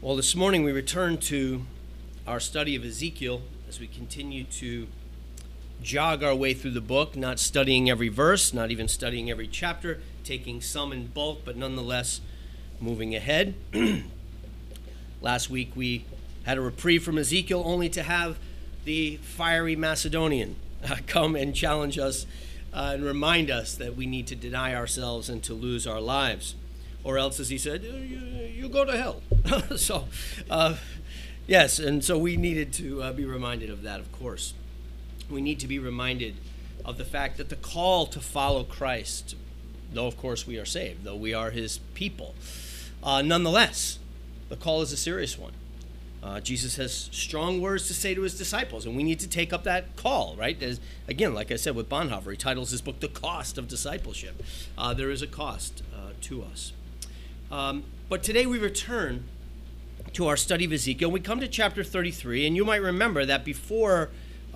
Well, this morning we return to our study of Ezekiel as we continue to jog our way through the book, not studying every verse, not even studying every chapter, taking some in bulk, but nonetheless moving ahead. Last week we had a reprieve from Ezekiel only to have the fiery Macedonian come and challenge us and remind us that we need to deny ourselves and to lose our lives. Or else, as he said, you go to hell. Yes, and so we needed to be reminded of that, of course. We need to be reminded of the fact that the call to follow Christ, though of course we are saved, though we are his people, nonetheless, the call is a serious one. Jesus has strong words to say to his disciples, and we need to take up that call, right? Again, like I said with Bonhoeffer, he titles his book, The Cost of Discipleship. There is a cost to us. But today we return to our study of Ezekiel. We come to chapter 33, and you might remember that before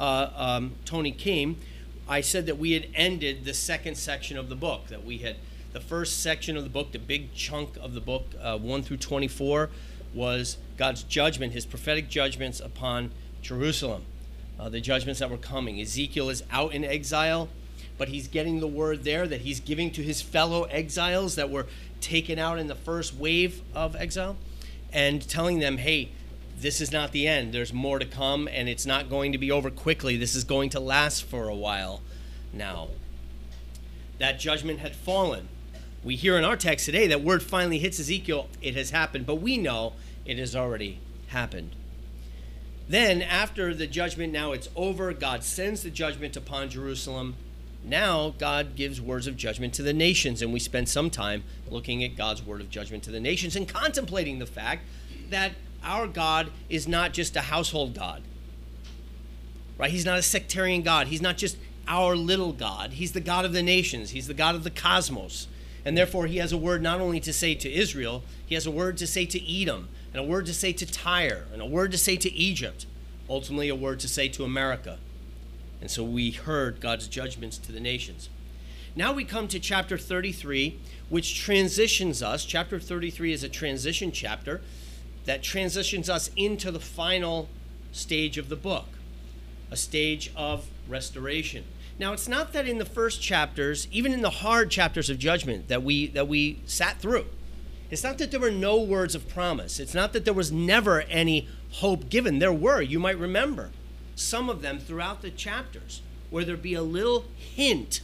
Tony came, I said that we had ended the second section of the book, that we had the first section of the book, the big chunk of the book, 1 through 24, was God's judgment, his prophetic judgments upon Jerusalem, the judgments that were coming. Ezekiel is out in exile, but he's getting the word there that he's giving to his fellow exiles that were taken out in the first wave of exile, and telling them, hey, this is not the end. There's more to come, and it's not going to be over quickly. This is going to last for a while now. That judgment had fallen. We hear in our text today that word finally hits Ezekiel. It has happened, but we know it has already happened. Then, after the judgment, now it's over, God sends the judgment upon Jerusalem. Now, God gives words of judgment to the nations, and we spend some time looking at God's word of judgment to the nations and contemplating the fact that our God is not just a household God, right? He's not a sectarian God. He's not just our little God. He's the God of the nations. He's the God of the cosmos. And therefore, he has a word not only to say to Israel, he has a word to say to Edom, and a word to say to Tyre, and a word to say to Egypt, ultimately a word to say to America. And so we heard God's judgments to the nations. Now we come to chapter 33, which transitions us. Chapter 33 is a transition chapter that transitions us into the final stage of the book, a stage of restoration. Now, it's not that in the first chapters, even in the hard chapters of judgment that we sat through, it's not that there were no words of promise. It's not that there was never any hope given. There were, you might remember, some of them throughout the chapters, where there'd be a little hint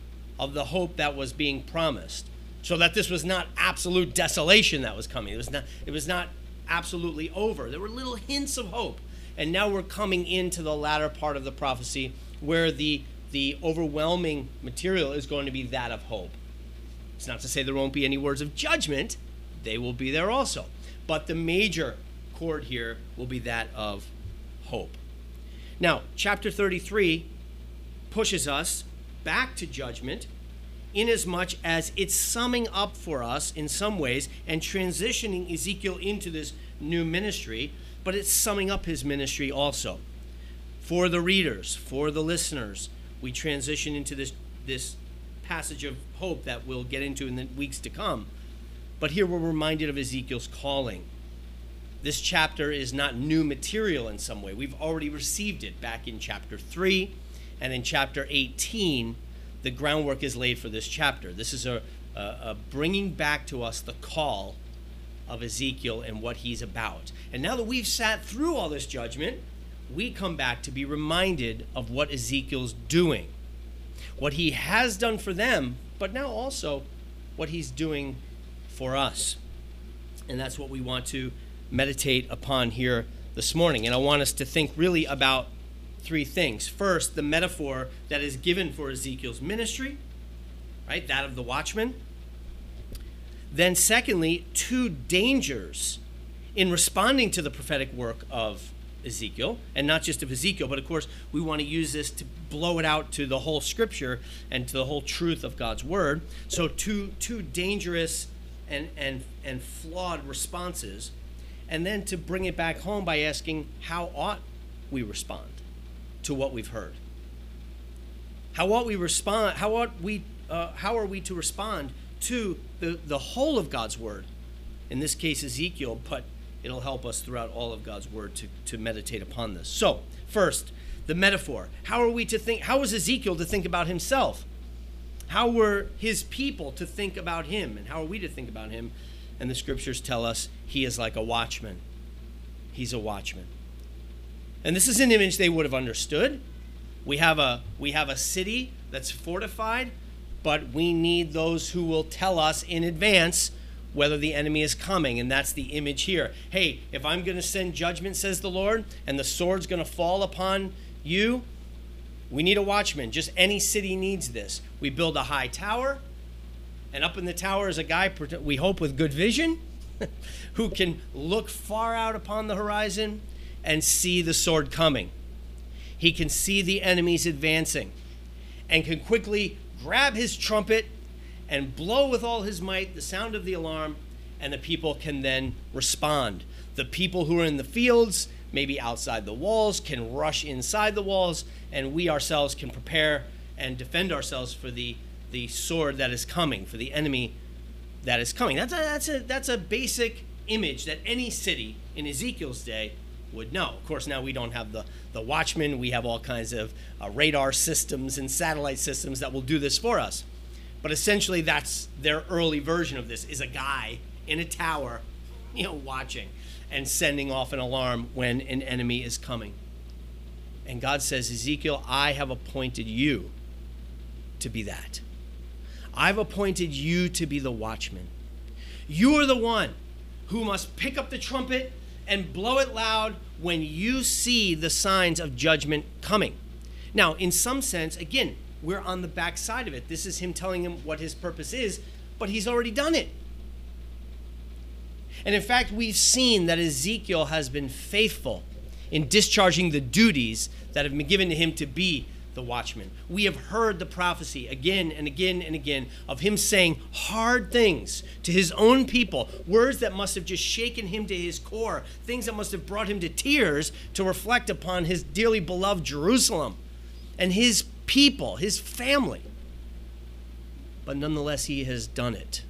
of the hope that was being promised, so that this was not absolute desolation that was coming. It was not absolutely over. There were little hints of hope. And now we're coming into the latter part of the prophecy where the overwhelming material is going to be that of hope. It's not to say there won't be any words of judgment. They will be there also. But the major chord here will be that of hope. Now, chapter 33 pushes us back to judgment inasmuch as it's summing up for us in some ways and transitioning Ezekiel into this new ministry, but it's summing up his ministry also. For the readers, for the listeners, we transition into this passage of hope that we'll get into in the weeks to come. But here we're reminded of Ezekiel's calling. This chapter is not new material in some way. We've already received it back in chapter 3, and in chapter 18, the groundwork is laid for this chapter. This is a bringing back to us the call of Ezekiel and what he's about. And now that we've sat through all this judgment, we come back to be reminded of what Ezekiel's doing, what he has done for them, but now also what he's doing for us. And that's what we want to meditate upon here this morning. And I want us to think really about three things. First, the metaphor that is given for Ezekiel's ministry, right? That of the watchman. Then secondly, two dangers in responding to the prophetic work of Ezekiel, and not just of Ezekiel, but of course we want to use this to blow it out to the whole scripture and to the whole truth of God's word. So two dangerous and flawed responses, and then to bring it back home by asking, how ought we respond to what we've heard? How ought we respond? How are we to respond to the whole of God's word? In this case, Ezekiel, but it'll help us throughout all of God's word to meditate upon this. So, first, the metaphor. How are we to think? How was Ezekiel to think about himself? How were his people to think about him? And how are we to think about him? And the scriptures tell us he is like a watchman. He's a watchman. And this is an image they would have understood. We have a city that's fortified, but we need those who will tell us in advance whether the enemy is coming. And that's the image here. Hey, if I'm going to send judgment, says the Lord, and the sword's going to fall upon you, we need a watchman. Just any city needs this. We build a high tower, and up in the tower is a guy, we hope, with good vision, who can look far out upon the horizon and see the sword coming. He can see the enemies advancing and can quickly grab his trumpet and blow with all his might the sound of the alarm, and the people can then respond. The people who are in the fields, maybe outside the walls, can rush inside the walls, and we ourselves can prepare and defend ourselves for the sword that is coming, for the enemy that is coming. That's a basic image that any city in Ezekiel's day would know. Of course, now we don't have the watchmen. We have all kinds of radar systems and satellite systems that will do this for us. But essentially, that's their early version of this, is a guy in a tower, watching and sending off an alarm when an enemy is coming. And God says, Ezekiel, I have appointed you to be that. I've appointed you to be the watchman. You are the one who must pick up the trumpet and blow it loud when you see the signs of judgment coming. Now, in some sense, again, we're on the back side of it. This is him telling him what his purpose is, but he's already done it. And in fact, we've seen that Ezekiel has been faithful in discharging the duties that have been given to him to be the watchman. We have heard the prophecy again and again and again of him saying hard things to his own people, words that must have just shaken him to his core, things that must have brought him to tears to reflect upon his dearly beloved Jerusalem and his people, his family. But nonetheless, he has done it.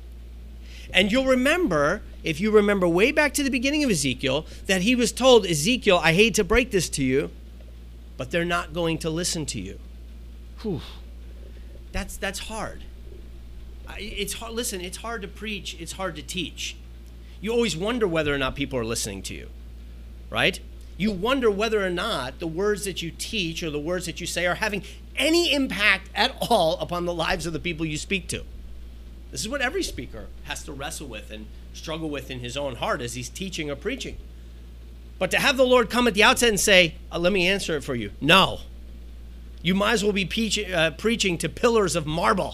And you'll remember, if you remember way back to the beginning of Ezekiel, that he was told, Ezekiel, I hate to break this to you, but they're not going to listen to you. Whew. That's hard. It's hard. Listen, it's hard to preach. It's hard to teach. You always wonder whether or not people are listening to you, right? You wonder whether or not the words that you teach or the words that you say are having any impact at all upon the lives of the people you speak to. This is what every speaker has to wrestle with and struggle with in his own heart as he's teaching or preaching. But to have the Lord come at the outset and say, let me answer it for you. No. You might as well be preaching to pillars of marble.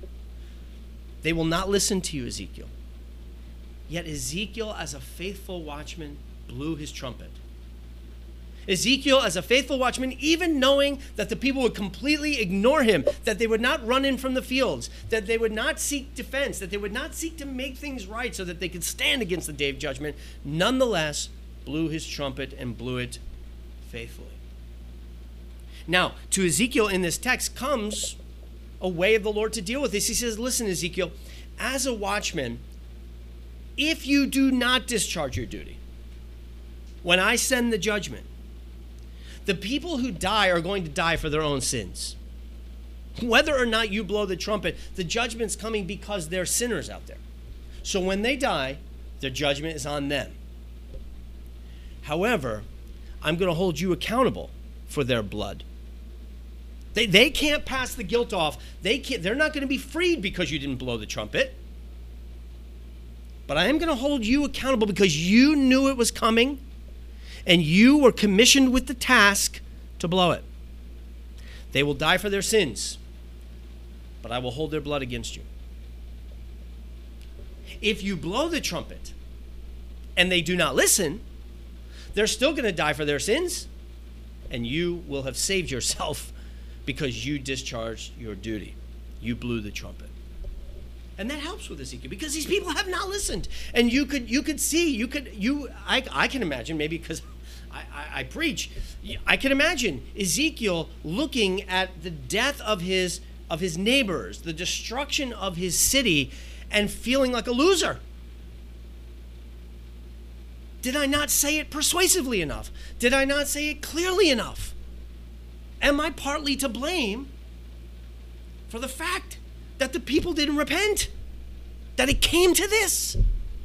They will not listen to you, Ezekiel. Yet Ezekiel, as a faithful watchman, blew his trumpet. Ezekiel, as a faithful watchman, even knowing that the people would completely ignore him, that they would not run in from the fields, that they would not seek defense, that they would not seek to make things right so that they could stand against the day of judgment, nonetheless blew his trumpet and blew it faithfully. Now, to Ezekiel in this text comes a way of the Lord to deal with this. He says, listen, Ezekiel, as a watchman, if you do not discharge your duty, when I send the judgment, the people who die are going to die for their own sins. Whether or not you blow the trumpet, the judgment's coming because they're sinners out there. So when they die, the judgment is on them. However, I'm going to hold you accountable for their blood. They can't pass the guilt off. They're not going to be freed because you didn't blow the trumpet. But I am going to hold you accountable because you knew it was coming and you were commissioned with the task to blow it. They will die for their sins, but I will hold their blood against you. If you blow the trumpet and they do not listen, they're still going to die for their sins, and you will have saved yourself because you discharged your duty. You blew the trumpet. And that helps with Ezekiel because these people have not listened. And I can imagine, maybe because I preach, I can imagine Ezekiel looking at the death of his neighbors, the destruction of his city, and feeling like a loser. Did I not say it persuasively enough? Did I not say it clearly enough? Am I partly to blame for the fact that the people didn't repent? That it came to this?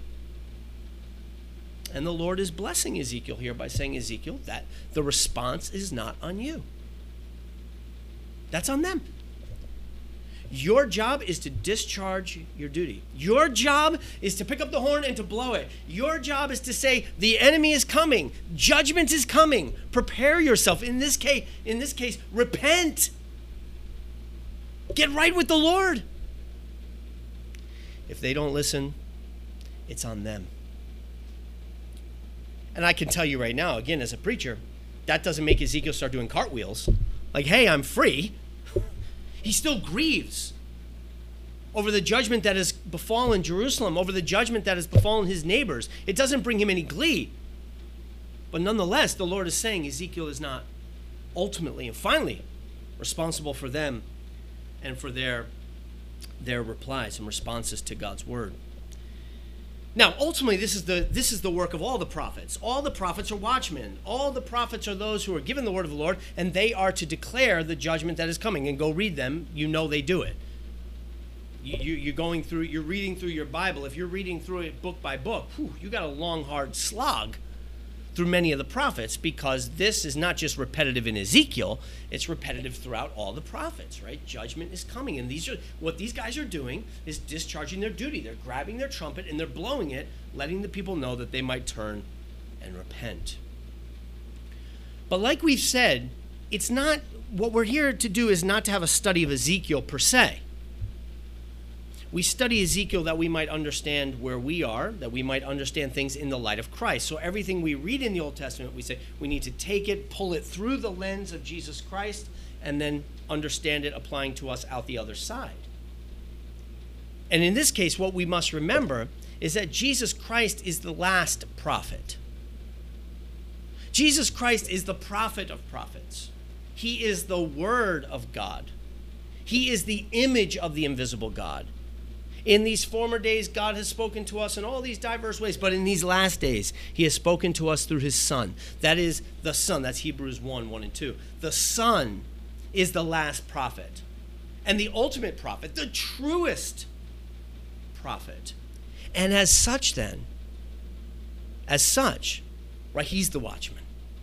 And the Lord is blessing Ezekiel here by saying, Ezekiel, that the response is not on you. That's on them. Your job is to discharge your duty. Your job is to pick up the horn and to blow it. Your job is to say, the enemy is coming. Judgment is coming. Prepare yourself. In this case, repent. Get right with the Lord. If they don't listen, it's on them. And I can tell you right now, again, as a preacher, that doesn't make Ezekiel start doing cartwheels. Like, hey, I'm free. He still grieves over the judgment that has befallen Jerusalem, over the judgment that has befallen his neighbors. It doesn't bring him any glee. But nonetheless, the Lord is saying Ezekiel is not ultimately and finally responsible for them and for their replies and responses to God's word. Now, ultimately, this is the work of all the prophets. All the prophets are watchmen. All the prophets are those who are given the word of the Lord, and they are to declare the judgment that is coming. And go read them. You know they do it. You're reading through your Bible. If you're reading through it book by book, you got a long, hard slog through many of the prophets, because this is not just repetitive in Ezekiel, it's repetitive throughout all the prophets, right? Judgment is coming, and what these guys are doing is discharging their duty. They're grabbing their trumpet and they're blowing it, letting the people know that they might turn and repent. But like we've said, it's not, what we're here to do is not to have a study of Ezekiel per se. We study Ezekiel that we might understand where we are, that we might understand things in the light of Christ. So everything we read in the Old Testament, we say we need to take it, pull it through the lens of Jesus Christ, and then understand it applying to us out the other side. And in this case, what we must remember is that Jesus Christ is the last prophet. Jesus Christ is the prophet of prophets. He is the Word of God. He is the image of the invisible God. In these former days, God has spoken to us in all these diverse ways, but in these last days, he has spoken to us through his Son. That is the Son. That's Hebrews 1 and 2. The Son is the last prophet and the ultimate prophet, the truest prophet. And as such, right, he's the watchman.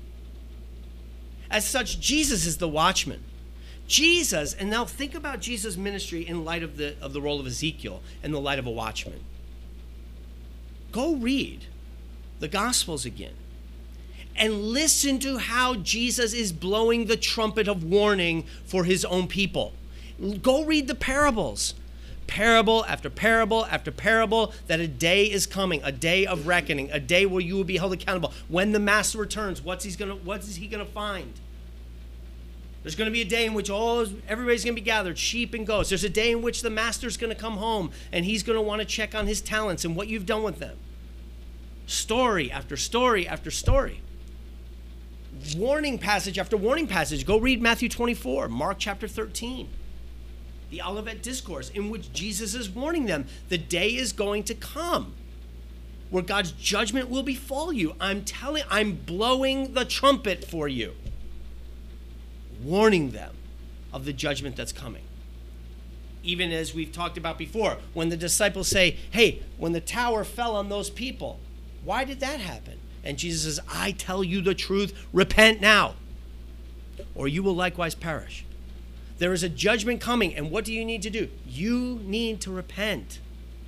As such, Jesus is the watchman. Jesus, and now think about Jesus' ministry in light of the role of Ezekiel and the light of a watchman. Go read the Gospels again and listen to how Jesus is blowing the trumpet of warning for his own people. Go read the parables. Parable after parable after parable, that a day is coming, a day of reckoning, a day where you will be held accountable. When the master returns, what is he gonna find? There's going to be a day in which everybody's going to be gathered, sheep and goats. There's a day in which the master's going to come home and he's going to want to check on his talents and what you've done with them. Story after story after story. Warning passage after warning passage. Go read Matthew 24, Mark chapter 13. The Olivet Discourse, in which Jesus is warning them. The day is going to come where God's judgment will befall you. I'm blowing the trumpet for you, warning them of the judgment that's coming. Even as we've talked about before, when the disciples say, hey, when the tower fell on those people, why did that happen? And Jesus says, I tell you the truth, repent now, or you will likewise perish. There is a judgment coming, and what do you need to do? You need to repent,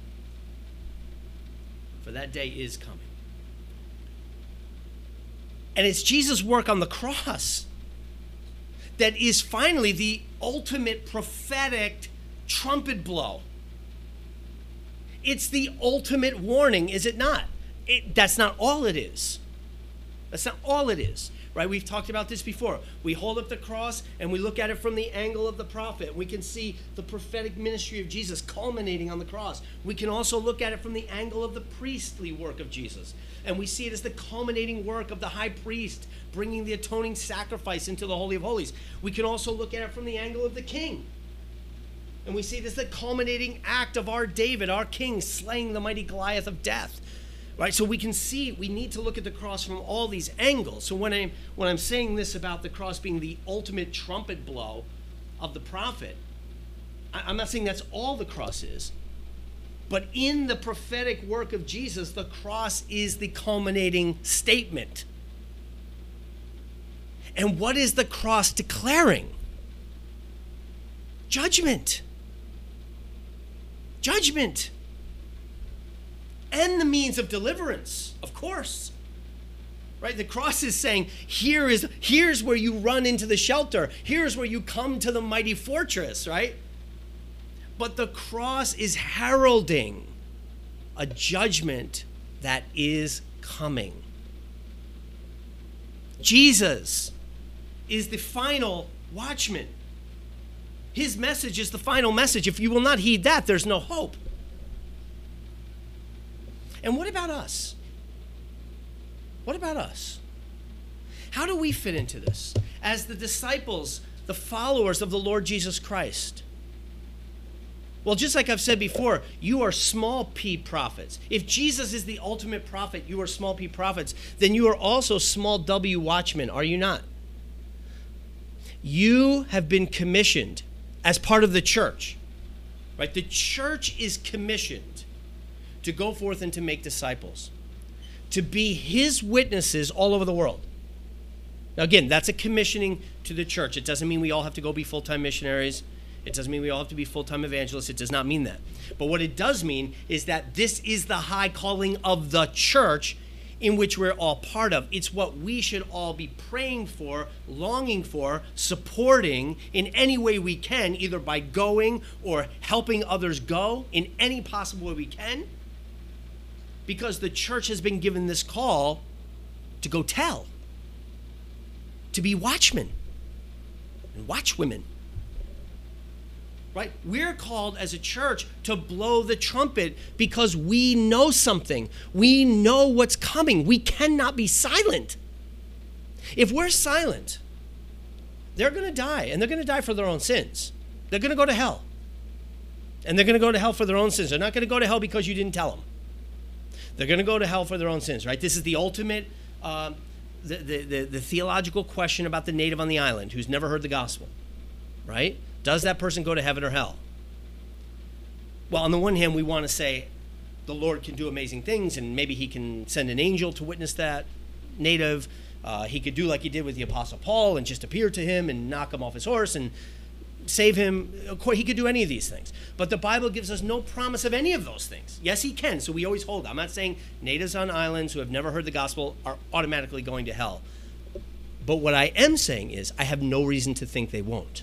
for that day is coming. And it's Jesus' work on the cross that is finally the ultimate prophetic trumpet blow. It's the ultimate warning, is it not? That's not all it is. That's not all it is, right? We've talked about this before. We hold up the cross and we look at it from the angle of the prophet. We can see the prophetic ministry of Jesus culminating on the cross. We can also look at it from the angle of the priestly work of Jesus. And we see it as the culminating work of the high priest bringing the atoning sacrifice into the Holy of Holies. We can also look at it from the angle of the king. And we see it as the culminating act of our David, our king, slaying the mighty Goliath of death. Right? So we can see, we need to look at the cross from all these angles. So when I'm saying this about the cross being the ultimate trumpet blow of the prophet, I'm not saying that's all the cross is. But in the prophetic work of Jesus, the cross is the culminating statement. And what is the cross declaring? Judgment. Judgment. And the means of deliverance, of course. Right? The cross is saying, here's where you run into the shelter. Here's where you come to the mighty fortress, right? But the cross is heralding a judgment that is coming. Jesus is the final watchman. His message is the final message. If you will not heed that, there's no hope. And what about us? What about us? How do we fit into this? As the disciples, the followers of the Lord Jesus Christ. Well, just like I've said before, you are small p prophets. If Jesus is the ultimate prophet, you are small p prophets, then you are also small w watchmen, are you not? You have been commissioned as part of the church, right? The church is commissioned to go forth and to make disciples, to be his witnesses all over the world. Now, again, that's a commissioning to the church. It doesn't mean we all have to go be full-time missionaries. It doesn't mean we all have to be full-time evangelists. It does not mean that. But what it does mean is that this is the high calling of the church in which we're all part of. It's what we should all be praying for, longing for, supporting in any way we can, either by going or helping others go in any possible way we can, because the church has been given this call to go tell, to be watchmen and watchwomen. Right? We're called as a church to blow the trumpet because we know something. We know what's coming. We cannot be silent. If we're silent, they're going to die, and they're going to die for their own sins. They're going to go to hell. And they're going to go to hell for their own sins. They're not going to go to hell because you didn't tell them. They're going to go to hell for their own sins, right? This is the ultimate, the theological question about the native on the island who's never heard the gospel, right? Does that person go to heaven or hell? Well, on the one hand, we want to say the Lord can do amazing things, and maybe he can send an angel to witness that native. He could do like he did with the Apostle Paul and just appear to him and knock him off his horse and save him. Of course, he could do any of these things. But the Bible gives us no promise of any of those things. Yes, he can, so we always hold. I'm not saying natives on islands who have never heard the gospel are automatically going to hell. But what I am saying is I have no reason to think they won't.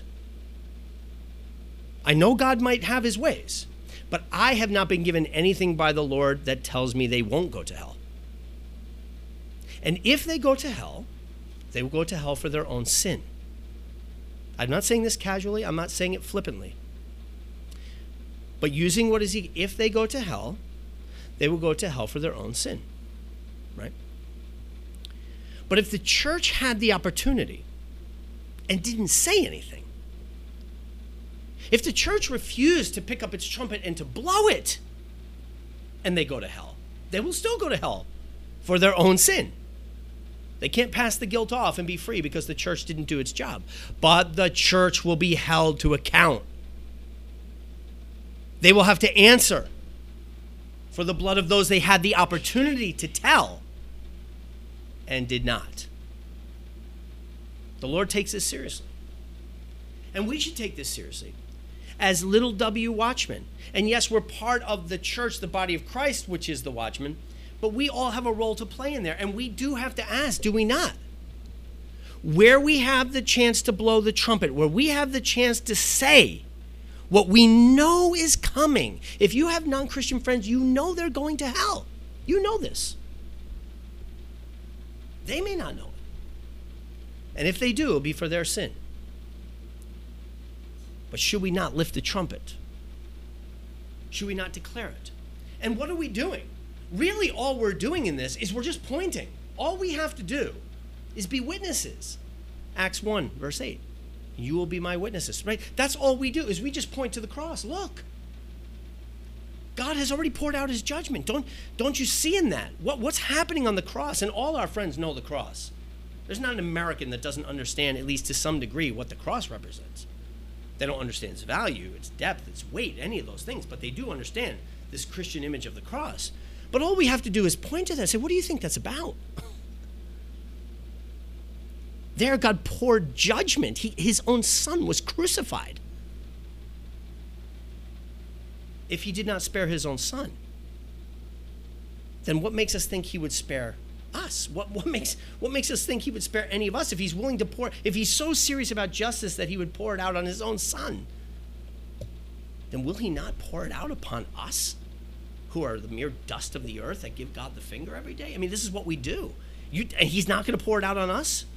I know God might have his ways, but I have not been given anything by the Lord that tells me they won't go to hell. And if they go to hell, they will go to hell for their own sin. I'm not saying this casually. I'm not saying it flippantly. But using what is he, if they go to hell, they will go to hell for their own sin, right? But if the church had the opportunity and didn't say anything, if the church refused to pick up its trumpet and to blow it, and they go to hell, they will still go to hell for their own sin. They can't pass the guilt off and be free because the church didn't do its job. But the church will be held to account. They will have to answer for the blood of those they had the opportunity to tell and did not. The Lord takes this seriously. And we should take this seriously as little w watchmen. And yes, we're part of the church, the body of Christ, which is the watchman, but we all have a role to play in there. And we do have to ask, do we not? Where we have the chance to blow the trumpet, where we have the chance to say what we know is coming. If you have non-Christian friends, you know they're going to hell. You know this. They may not know it. And if they do, it'll be for their sin. But should we not lift the trumpet? Should we not declare it? And what are we doing? Really, all we're doing in this is we're just pointing. All we have to do is be witnesses. Acts 1, verse 8. You will be my witnesses, right? That's all we do, is we just point to the cross. Look. God has already poured out his judgment. Don't you see in that? What's happening on the cross? And all our friends know the cross. There's not an American that doesn't understand, at least to some degree, what the cross represents. They don't understand its value, its depth, its weight, any of those things, but they do understand this Christian image of the cross. But all we have to do is point to that and say, what do you think that's about? There, God poured judgment. His own son was crucified. If he did not spare his own son, then what makes us think he would spare us? What makes us think he would spare any of us if he's willing to pour, if he's so serious about justice that he would pour it out on his own son? Then will he not pour it out upon us, who are the mere dust of the earth that give God the finger every day? I mean, this is what we do. And he's not going to pour it out on us?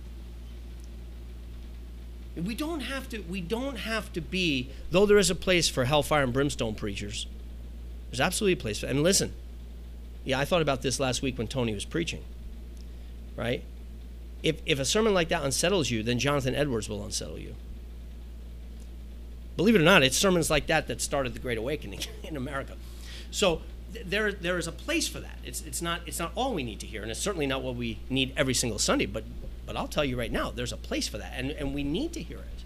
We don't have to be, though there is a place for hellfire and brimstone preachers. There's absolutely a place for, and listen, yeah, I thought about this last week when Tony was preaching, right? If a sermon like that unsettles you, then Jonathan Edwards will unsettle you. Believe it or not, it's sermons like that started the Great Awakening in America. So there is a place for that. It's not all we need to hear, and it's certainly not what we need every single Sunday, but I'll tell you right now, there's a place for that, and we need to hear it.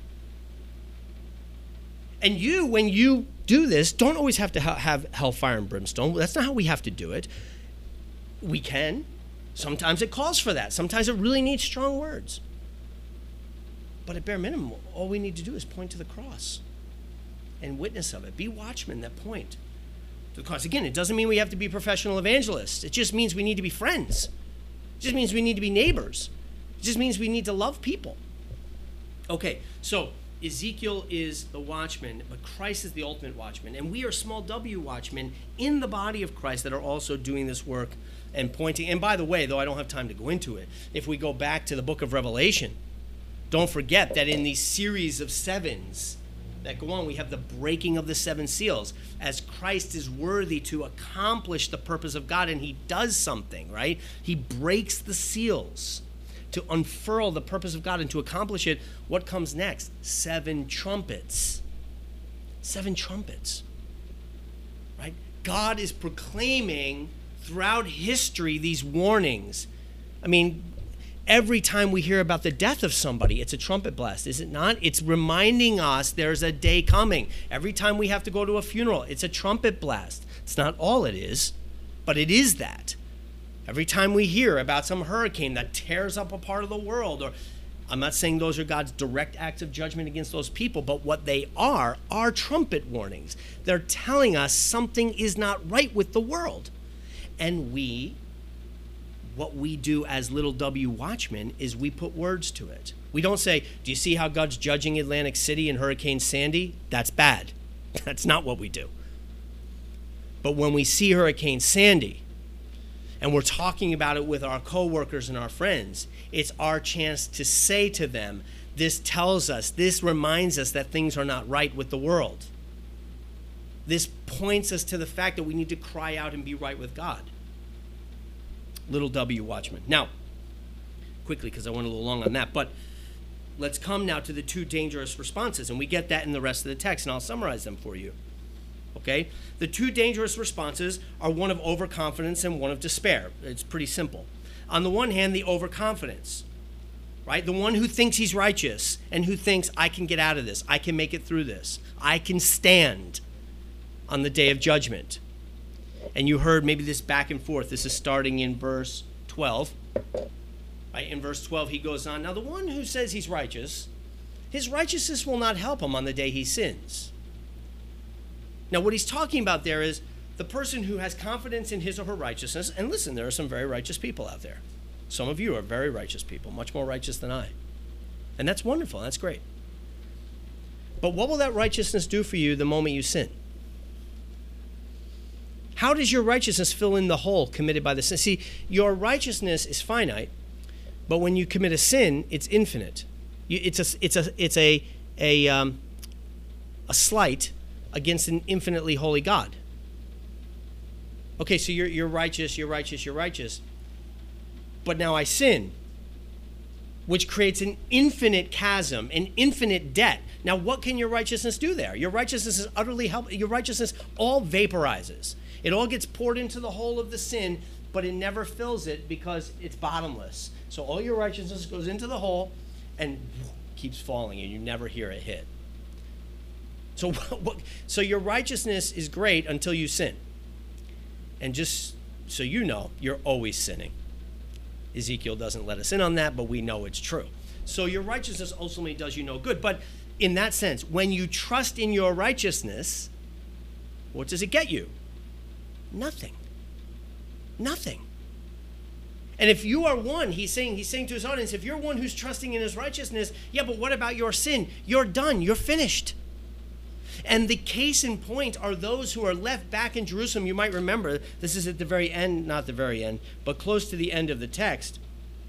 And you, when you do this, don't always have to have hellfire and brimstone. That's not how we have to do it. We can. Sometimes it calls for that. Sometimes it really needs strong words. But at bare minimum, all we need to do is point to the cross and witness of it. Be watchmen that point to the cross. Again, it doesn't mean we have to be professional evangelists. It just means we need to be friends. It just means we need to be neighbors. It just means we need to love people. Okay, so Ezekiel is the watchman, but Christ is the ultimate watchman. And we are small w watchmen in the body of Christ that are also doing this work and pointing. And by the way, though I don't have time to go into it, if we go back to the book of Revelation, don't forget that in these series of sevens that go on, we have the breaking of the seven seals. As Christ is worthy to accomplish the purpose of God, and he does something, right? He breaks the seals to unfurl the purpose of God and to accomplish it. What comes next? 7 trumpets. 7 trumpets. Right? God is proclaiming throughout history these warnings. I mean, every time we hear about the death of somebody, it's a trumpet blast, is it not? It's reminding us there's a day coming. Every time we have to go to a funeral, it's a trumpet blast. It's not all it is, but it is that. Every time we hear about some hurricane that tears up a part of the world, or I'm not saying those are God's direct acts of judgment against those people, but what they are trumpet warnings. They're telling us something is not right with the world. And what we do as little w watchmen is we put words to it. We don't say, do you see how God's judging Atlantic City and Hurricane Sandy? That's bad. That's not what we do. But when we see Hurricane Sandy, and we're talking about it with our coworkers and our friends, it's our chance to say to them, this tells us, this reminds us that things are not right with the world. This points us to the fact that we need to cry out and be right with God. Little w watchman. Now, quickly, because I went a little long on that, but let's come now to the 2 dangerous responses, and we get that in the rest of the text, and I'll summarize them for you. Okay? The 2 dangerous responses are one of overconfidence and one of despair. It's pretty simple. On the one hand, the overconfidence, right? The one who thinks he's righteous and who thinks, I can get out of this. I can make it through this. I can stand on the day of judgment. And you heard maybe this back and forth. This is starting in verse 12. Right? In verse 12, he goes on, now the one who says he's righteous, his righteousness will not help him on the day he sins. Now, what he's talking about there is the person who has confidence in his or her righteousness. And listen, there are some very righteous people out there. Some of you are very righteous people, much more righteous than I. And that's wonderful. That's great. But what will that righteousness do for you the moment you sin? How does your righteousness fill in the hole committed by the sin? See, your righteousness is finite, but when you commit a sin, it's infinite. It's a slight against an infinitely holy God. Okay, so you're righteous, but now I sin. which creates an infinite chasm, an infinite debt. Now, what can your righteousness do there? Your righteousness is utterly helpless. Your righteousness all vaporizes. It all gets poured into the hole of the sin, but it never fills it because it's bottomless. So all your righteousness goes into the hole and keeps falling, and you never hear it hit. So your righteousness is great until you sin. And just so you know, you're always sinning. Ezekiel doesn't let us in on that, but we know it's true. So your righteousness ultimately does you no good. But in that sense, when you trust in your righteousness, what does it get you? Nothing. Nothing. And if you are one, he's saying to his audience, if you're one who's trusting in his righteousness, yeah, but what about your sin? You're done. You're finished. And the case in point are those who are left back in Jerusalem. You might remember, this is at the very end, not the very end, but close to the end of the text.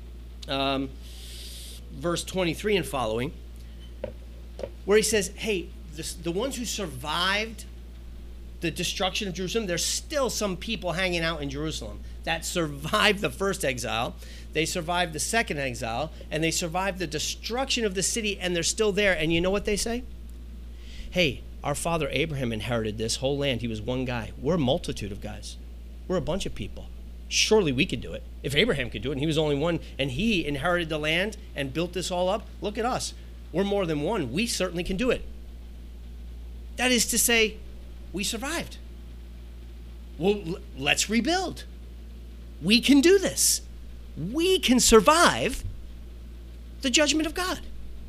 Verse 23 and following, where he says, hey, the ones who survived the destruction of Jerusalem, there's still some people hanging out in Jerusalem that survived the first exile. They survived the second exile, and they survived the destruction of the city, and they're still there. And you know what they say? Hey, our father Abraham inherited this whole land. He was one guy. We're a multitude of guys. We're a bunch of people. Surely we could do it. If Abraham could do it, and he was only one, and he inherited the land and built this all up, look at us. We're more than one. We certainly can do it. That is to say, we survived. Well, let's rebuild. We can do this. We can survive the judgment of God.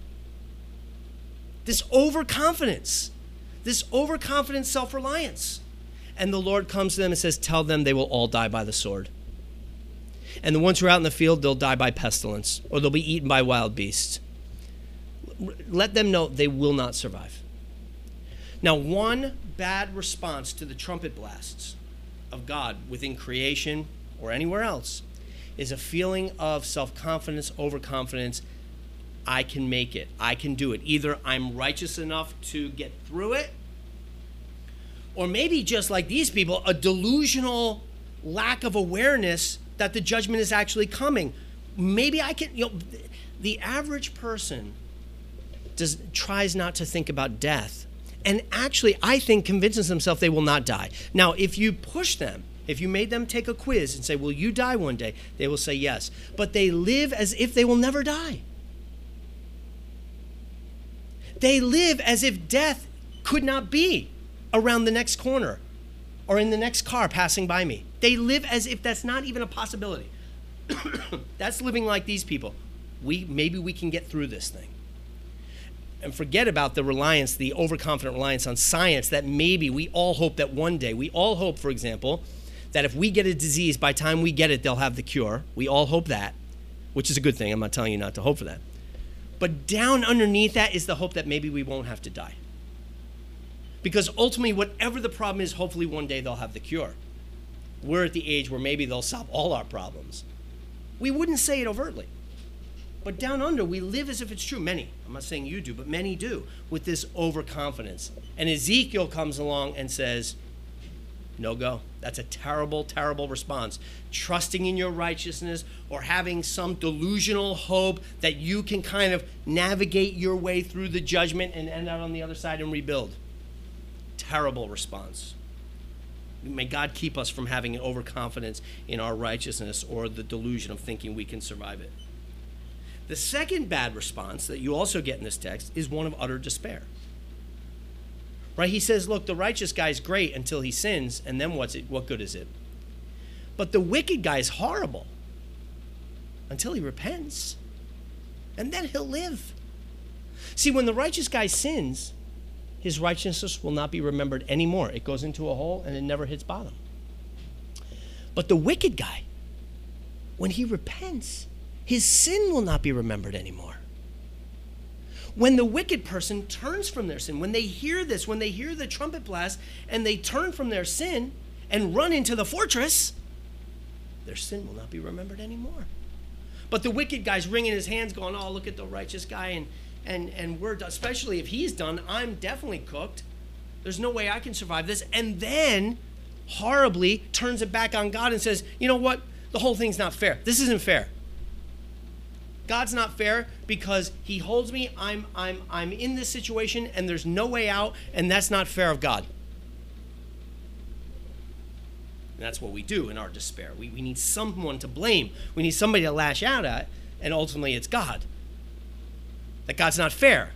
This overconfidence, self-reliance. And the Lord comes to them and says, tell them they will all die by the sword. And the ones who are out in the field, they'll die by pestilence, or they'll be eaten by wild beasts. Let them know they will not survive. Now, one bad response to the trumpet blasts of God within creation or anywhere else is a feeling of self-confidence, overconfidence. I can make it. I can do it. Either I'm righteous enough to get through it, or maybe just like these people, a delusional lack of awareness that the judgment is actually coming. Maybe I can, the average person tries not to think about death. And actually, I think, convinces themselves they will not die. Now, if you push them, if you made them take a quiz and say, will you die one day? They will say yes. But they live as if they will never die. They live as if death could not be around the next corner or in the next car passing by me. They live as if that's not even a possibility. That's living like these people. Maybe we can get through this thing. And forget about the reliance, the overconfident reliance on science that maybe we all hope that one day, we all hope, for example, that if we get a disease, by the time we get it, they'll have the cure. We all hope that, which is a good thing. I'm not telling you not to hope for that. But down underneath that is the hope that maybe we won't have to die. Because ultimately, whatever the problem is, hopefully one day they'll have the cure. We're at the age where maybe they'll solve all our problems. We wouldn't say it overtly. But down under, we live as if it's true. Many, I'm not saying you do, but many do, with this overconfidence. And Ezekiel comes along and says, no go. That's a terrible, terrible response. Trusting in your righteousness or having some delusional hope that you can kind of navigate your way through the judgment and end out on the other side and rebuild. Terrible response. May God keep us from having an overconfidence in our righteousness or the delusion of thinking we can survive it. The second bad response that you also get in this text is one of utter despair. Right? He says, look, the righteous guy's great until he sins, and then what good is it? But the wicked guy's horrible until he repents, and then he'll live. See, when the righteous guy sins, his righteousness will not be remembered anymore. It goes into a hole and it never hits bottom. But the wicked guy, when he repents, his sin will not be remembered anymore. When the wicked person turns from their sin, when they hear this, when they hear the trumpet blast and they turn from their sin and run into the fortress, their sin will not be remembered anymore. But the wicked guy's wringing his hands going, oh, look at the righteous guy, and we're done. Especially if he's done, I'm definitely cooked. There's no way I can survive this. And then horribly turns it back on God and says, you know what? The whole thing's not fair. This isn't fair. God's not fair because he holds me, I'm in this situation and there's no way out, and that's not fair of God. And that's what we do in our despair. We need someone to blame. We need somebody to lash out at, and ultimately it's God. That God's not fair.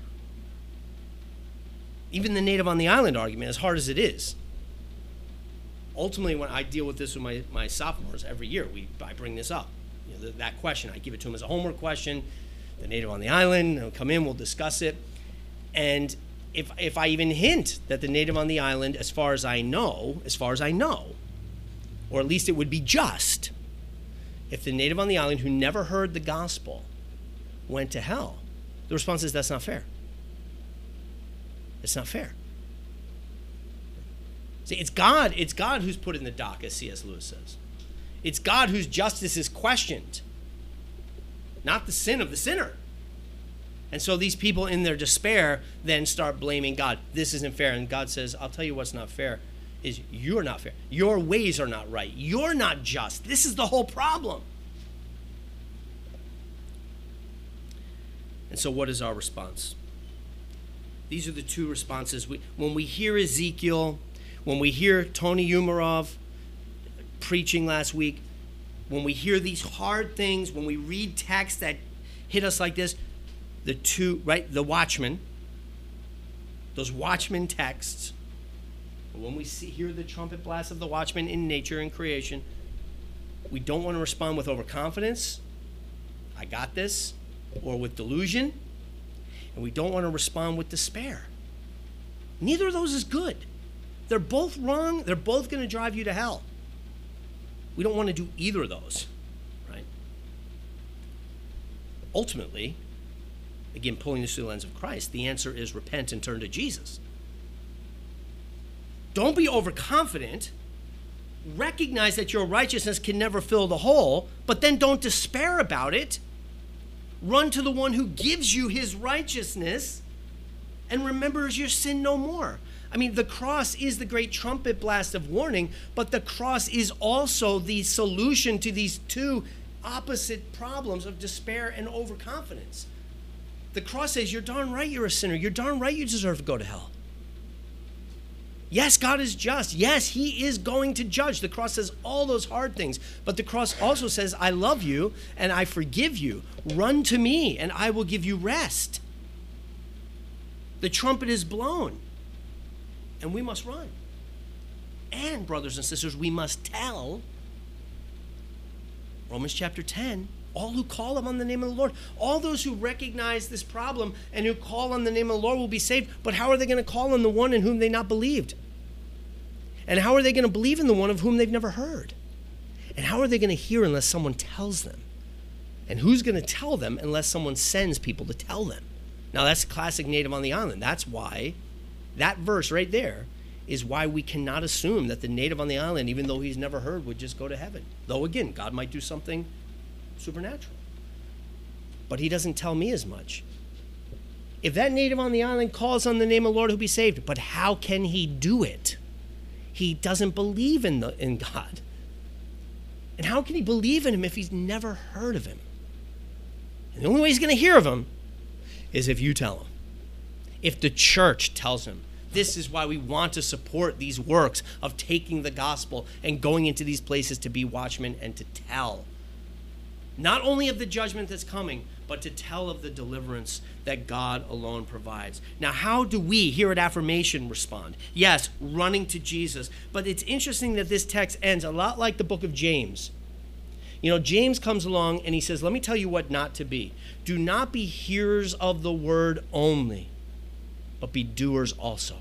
Even the native on the island argument, as hard as it is. Ultimately, when I deal with this with my sophomores every year, I bring this up. That question, I give it to them as a homework question. The native on the island, they'll come in, we'll discuss it. And if I even hint that the native on the island, as far as I know, or at least it would be just, if the native on the island who never heard the gospel went to hell, the response is, that's not fair. It's not fair. See, it's God who's put in the dock, as C.S. Lewis says. It's God whose justice is questioned, not the sin of the sinner. And so these people in their despair then start blaming God. This isn't fair. And God says, I'll tell you what's not fair is you're not fair. Your ways are not right. You're not just. This is the whole problem. And so what is our response? These are the two responses. When we hear Ezekiel, when we hear Tony Umarov preaching last week, when we hear these hard things, when we read texts that hit us like this, the watchmen, those watchmen texts, when we hear the trumpet blast of the watchman in nature and creation, we don't want to respond with overconfidence, I got this, or with delusion, and we don't want to respond with despair. Neither of those is good. They're both wrong. They're both going to drive you to hell. We don't want to do either of those, right? Ultimately, again, pulling this through the lens of Christ, the answer is repent and turn to Jesus. Don't be overconfident. Recognize that your righteousness can never fill the hole, but then don't despair about it. Run to the one who gives you his righteousness and remembers your sin no more. I mean, the cross is the great trumpet blast of warning, but the cross is also the solution to these two opposite problems of despair and overconfidence. The cross says, you're darn right you're a sinner. You're darn right you deserve to go to hell. Yes, God is just. Yes, he is going to judge. The cross says all those hard things, but the cross also says, I love you and I forgive you. Run to me and I will give you rest. The trumpet is blown. And we must run. And, brothers and sisters, we must tell, Romans chapter 10, all who call upon the name of the Lord, all those who recognize this problem and who call on the name of the Lord will be saved. But how are they going to call on the one in whom they not believed? And how are they going to believe in the one of whom they've never heard? And how are they going to hear unless someone tells them? And who's going to tell them unless someone sends people to tell them? Now, that's classic native on the island. That's why that verse right there is why we cannot assume that the native on the island, even though he's never heard, would just go to heaven. Though, again, God might do something supernatural. But he doesn't tell me as much. If that native on the island calls on the name of the Lord, he'll be saved. But how can he do it? He doesn't believe in God. And how can he believe in him if he's never heard of him? And the only way he's going to hear of him is if you tell him. If the church tells him. This is why we want to support these works of taking the gospel and going into these places to be watchmen and to tell. Not only of the judgment that's coming, but to tell of the deliverance that God alone provides. Now, how do we here at Affirmation respond? Yes, running to Jesus. But it's interesting that this text ends a lot like the book of James. You know, James comes along and he says, let me tell you what not to be. Do not be hearers of the word only, but be doers also.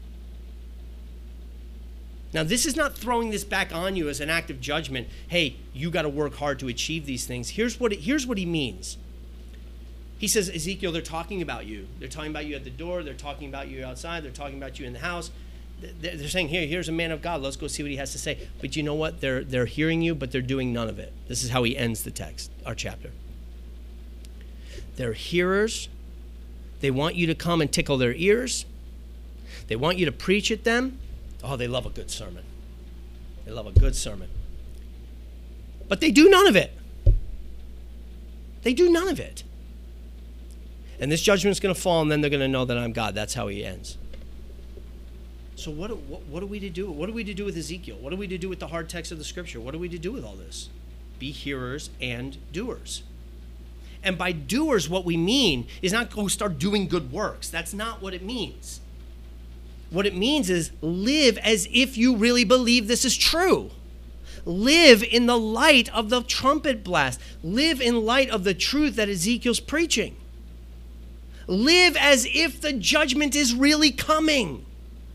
Now, this is not throwing this back on you as an act of judgment. Hey, you got to work hard to achieve these things. Here's what he means. He says, Ezekiel, they're talking about you. They're talking about you at the door. They're talking about you outside. They're talking about you in the house. They're saying, here's a man of God. Let's go see what he has to say. But you know what? They're hearing you, but they're doing none of it. This is how he ends the text, our chapter. They're hearers. They want you to come and tickle their ears. They want you to preach at them. Oh, they love a good sermon. They love a good sermon. But they do none of it. They do none of it. And this judgment's going to fall, and then they're going to know that I'm God. That's how he ends. So what are we to do? What are we to do with Ezekiel? What are we to do with the hard text of the Scripture? What are we to do with all this? Be hearers and doers. And by doers, what we mean is not go start doing good works. That's not what it means. What it means is live as if you really believe this is true. Live in the light of the trumpet blast. Live in light of the truth that Ezekiel's preaching. Live as if the judgment is really coming.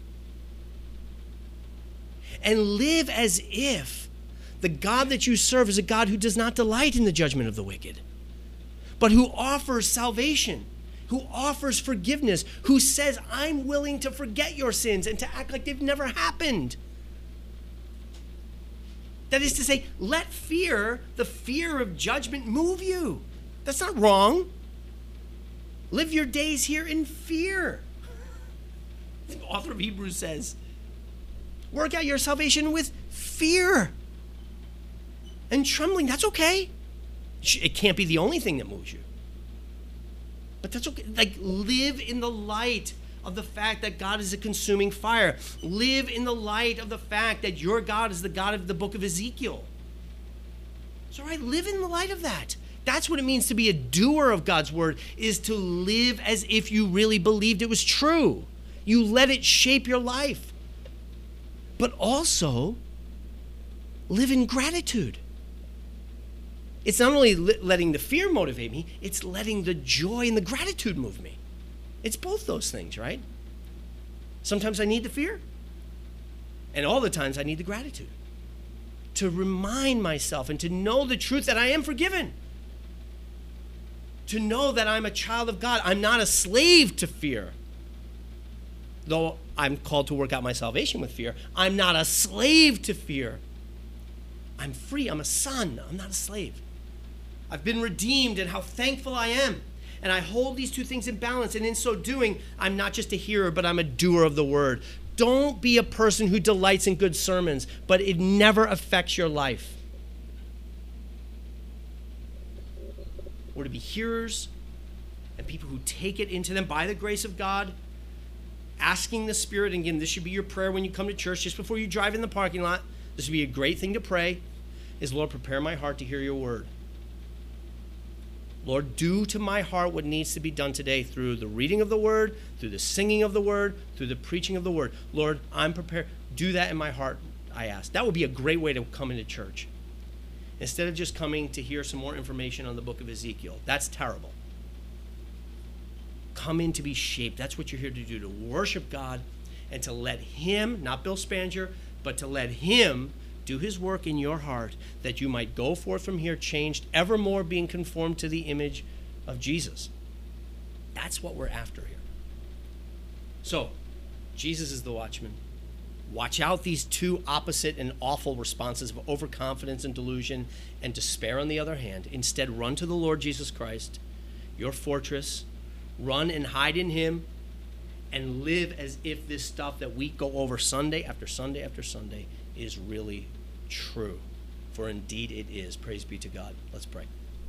And live as if the God that you serve is a God who does not delight in the judgment of the wicked, but who offers salvation, who offers forgiveness, who says, I'm willing to forget your sins and to act like they've never happened. That is to say, let fear, the fear of judgment, move you. That's not wrong. Live your days here in fear. The author of Hebrews says, work out your salvation with fear and trembling. That's okay. It can't be the only thing that moves you. But that's okay. Like, live in the light of the fact that God is a consuming fire. Live in the light of the fact that your God is the God of the book of Ezekiel. So, right, live in the light of that. That's what it means to be a doer of God's word, is to live as if you really believed it was true. You let it shape your life. But also, live in gratitude. It's not only letting the fear motivate me, it's letting the joy and the gratitude move me. It's both those things, right? Sometimes I need the fear, and all the times I need the gratitude to remind myself and to know the truth that I am forgiven, to know that I'm a child of God. I'm not a slave to fear. Though I'm called to work out my salvation with fear, I'm not a slave to fear. I'm free. I'm a son. I'm not a slave. I've been redeemed, and how thankful I am. And I hold these two things in balance, and in so doing, I'm not just a hearer, but I'm a doer of the word. Don't be a person who delights in good sermons, but it never affects your life. We're to be hearers and people who take it into them by the grace of God, asking the Spirit. And again, this should be your prayer when you come to church, just before you drive in the parking lot. This would be a great thing to pray, is, Lord, prepare my heart to hear your word. Lord, do to my heart what needs to be done today through the reading of the word, through the singing of the word, through the preaching of the word. Lord, I'm prepared. Do that in my heart, I ask. That would be a great way to come into church, instead of just coming to hear some more information on the book of Ezekiel. That's terrible. Come in to be shaped. That's what you're here to do, to worship God and to let him, not Bill Spanger, but to let him do his work in your heart, that you might go forth from here changed, evermore being conformed to the image of Jesus. That's what we're after here. So, Jesus is the watchman. Watch out these two opposite and awful responses of overconfidence and delusion and despair on the other hand. Instead, run to the Lord Jesus Christ, your fortress. Run and hide in him, and live as if this stuff that we go over Sunday after Sunday after Sunday is really true. For indeed it is. Praise be to God. Let's pray.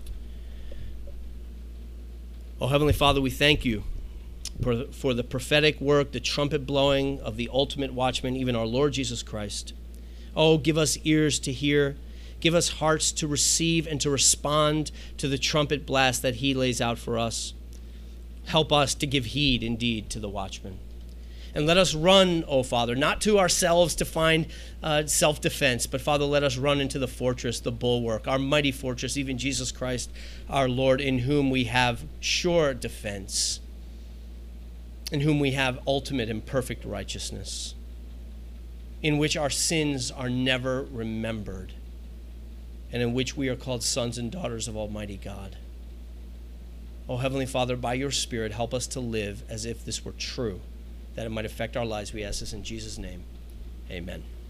Oh, Heavenly Father, we thank you for the prophetic work, the trumpet blowing of the ultimate watchman, even our Lord Jesus Christ. Oh, give us ears to hear. Give us hearts to receive and to respond to the trumpet blast that he lays out for us. Help us to give heed indeed to the watchman. And let us run, O Father, not to ourselves to find self-defense, but Father, let us run into the fortress, the bulwark, our mighty fortress, even Jesus Christ, our Lord, in whom we have sure defense, in whom we have ultimate and perfect righteousness, in which our sins are never remembered, and in which we are called sons and daughters of Almighty God. Oh, Heavenly Father, by your Spirit, help us to live as if this were true, that it might affect our lives. We ask this in Jesus' name. Amen.